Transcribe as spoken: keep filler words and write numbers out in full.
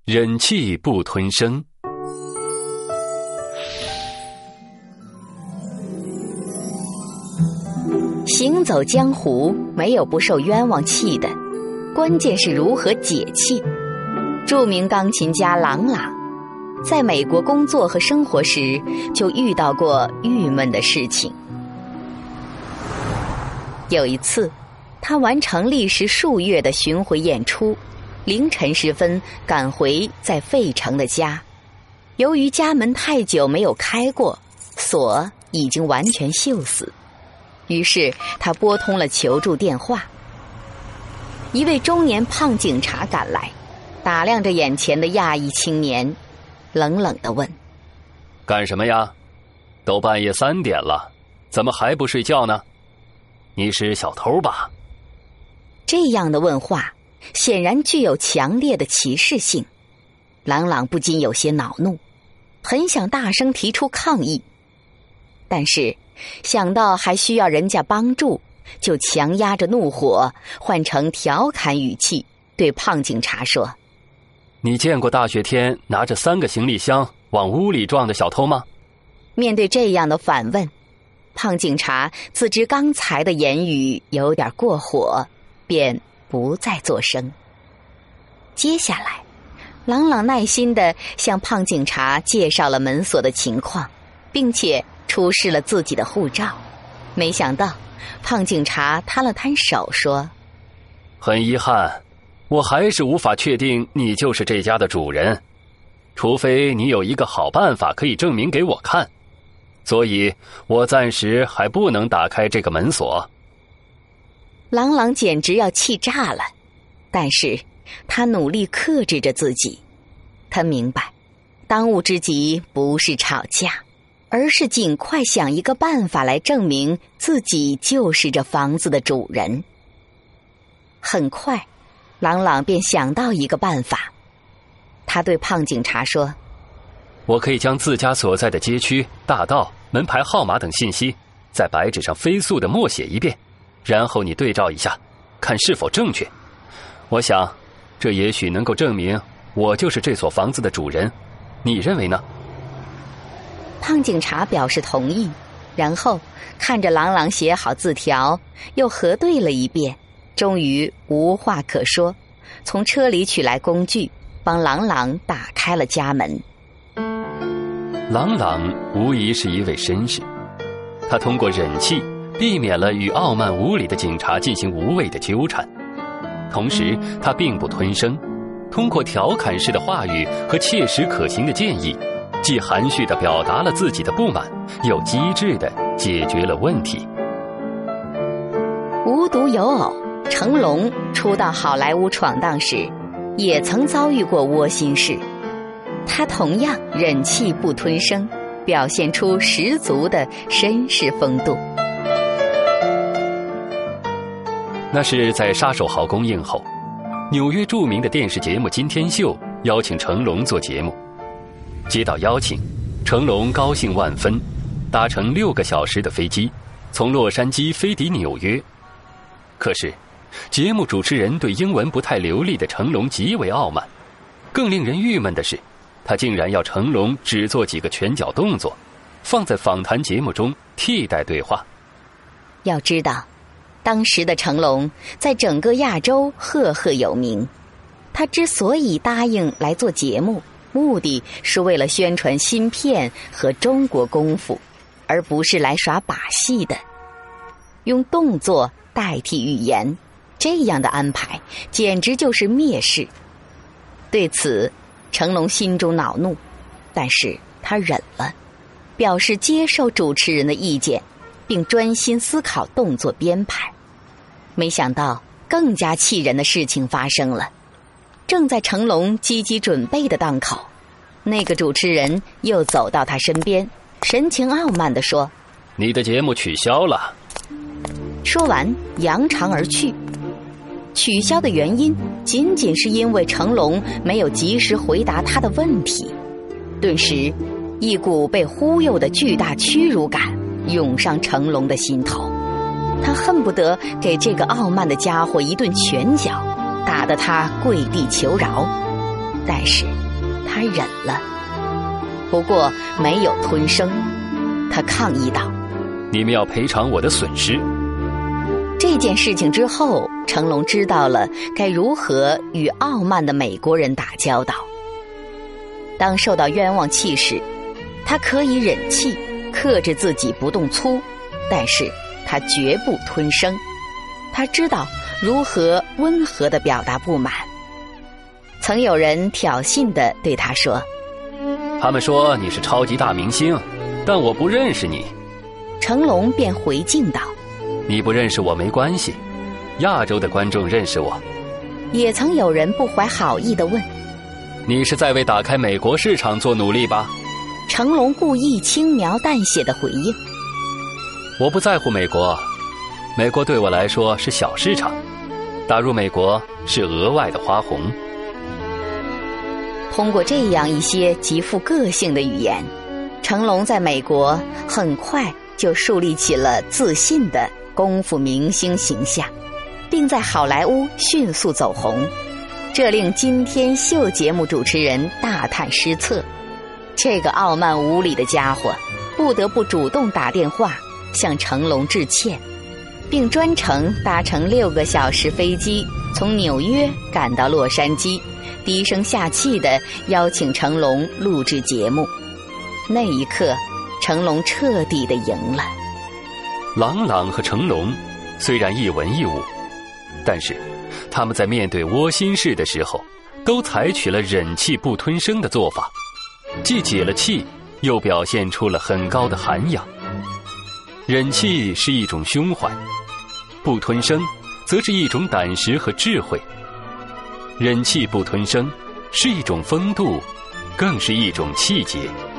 忍气不吞声。 行走江湖，没有不受冤枉气的，关键是如何解气。著名钢琴家郎朗在美国工作和生活时，就遇到过郁闷的事情。有一次，他完成历时数月的巡回演出，凌晨时分赶回在费城的家。由于家门太久没有开过，锁已经完全锈死，于是他拨通了求助电话。一位中年胖警察赶来，打量着眼前的亚裔青年，冷冷地问： 干什么呀？都半夜三点了，怎么还不睡觉呢？你是小偷吧？ 这样的问话显然具有强烈的歧视性。郎朗不禁有些恼怒，很想大声提出抗议，但是想到还需要人家帮助，就强压着怒火，换成调侃语气对胖警察说： 你见过大雪天拿着三个行李箱往屋里撞的小偷吗？ 面对这样的反问，胖警察自知刚才的言语有点过火，便不再作声。接下来，郎朗耐心地向胖警察介绍了门锁的情况，并且出示了自己的护照。没想到胖警察摊了摊手说： 很遗憾，我还是无法确定你就是这家的主人，除非你有一个好办法可以证明给我看，所以我暂时还不能打开这个门锁。 郎朗简直要气炸了，但是他努力克制着自己。他明白，当务之急不是吵架，而是尽快想一个办法来证明自己就是这房子的主人。很快，郎朗便想到一个办法。他对胖警察说： 我可以将自家所在的街区、大道、门牌号码等信息在白纸上飞速地默写一遍，然后你对照一下，看是否正确。我想这也许能够证明我就是这所房子的主人，你认为呢？ 胖警察表示同意，然后看着郎朗写好字条，又核对了一遍，终于无话可说，从车里取来工具，帮郎朗打开了家门。 郎朗无疑是一位绅士，他通过忍气避免了与傲慢无礼的警察进行无谓的纠缠，同时他并不吞声，通过调侃式的话语和切实可行的建议，既含蓄地表达了自己的不满，又机智地解决了问题。 无独有偶，成龙初到好莱坞闯荡时，也曾遭遇过窝心事。他同样忍气不吞声，表现出十足的绅士风度。 那是在《杀手好》公映后，纽约著名的电视节目《金天秀》邀请成龙做节目。接到邀请，成龙高兴万分，搭乘六个小时的飞机，从洛杉矶飞抵纽约。可是，节目主持人对英文不太流利的成龙极为傲慢。更令人郁闷的是，他竟然要成龙只做几个拳脚动作，放在访谈节目中替代对话。 要知道，当时的成龙在整个亚洲赫赫有名，他之所以答应来做节目，目的是为了宣传新片和中国功夫，而不是来耍把戏的。用动作代替语言，这样的安排简直就是蔑视。对此，成龙心中恼怒，但是他忍了，表示接受主持人的意见，并专心思考动作编排。没想到更加气人的事情发生了。正在成龙积极准备的当口，那个主持人又走到他身边，神情傲慢地说： 你的节目取消了。 说完扬长而去。取消的原因仅仅是因为成龙没有及时回答他的问题。顿时，一股被忽悠的巨大屈辱感涌上成龙的心头，他恨不得给这个傲慢的家伙一顿拳脚，打得他跪地求饶。 但是他忍了。不过没有吞声，他抗议道： 你们要赔偿我的损失。 这件事情之后，成龙知道了该如何与傲慢的美国人打交道。当受到冤枉气时，他可以忍气，克制自己不动粗，但是他绝不吞声。他知道如何温和地表达不满。曾有人挑衅地对他说： 他们说你是超级大明星，但我不认识你。 成龙便回敬道： 你不认识我没关系，亚洲的观众认识我。 也曾有人不怀好意地问： 你是在为打开美国市场做努力吧？ 成龙故意轻描淡写地回应： 我不在乎美国，美国对我来说是小市场，打入美国是额外的花红。 通过这样一些极富个性的语言，成龙在美国很快就树立起了自信的功夫明星形象，并在好莱坞迅速走红。这令今天秀节目主持人大叹失策，这个傲慢无礼的家伙不得不主动打电话向成龙致歉，并专程搭乘六个小时飞机从纽约赶到洛杉矶，低声下气地邀请成龙录制节目。那一刻，成龙彻底地赢了。 郎朗和成龙虽然一文一武，但是他们在面对窝心事的时候，都采取了忍气不吞声的做法，既解了气，又表现出了很高的涵养。忍气是一种胸怀，不吞声则是一种胆识和智慧。忍气不吞声是一种风度，更是一种气节。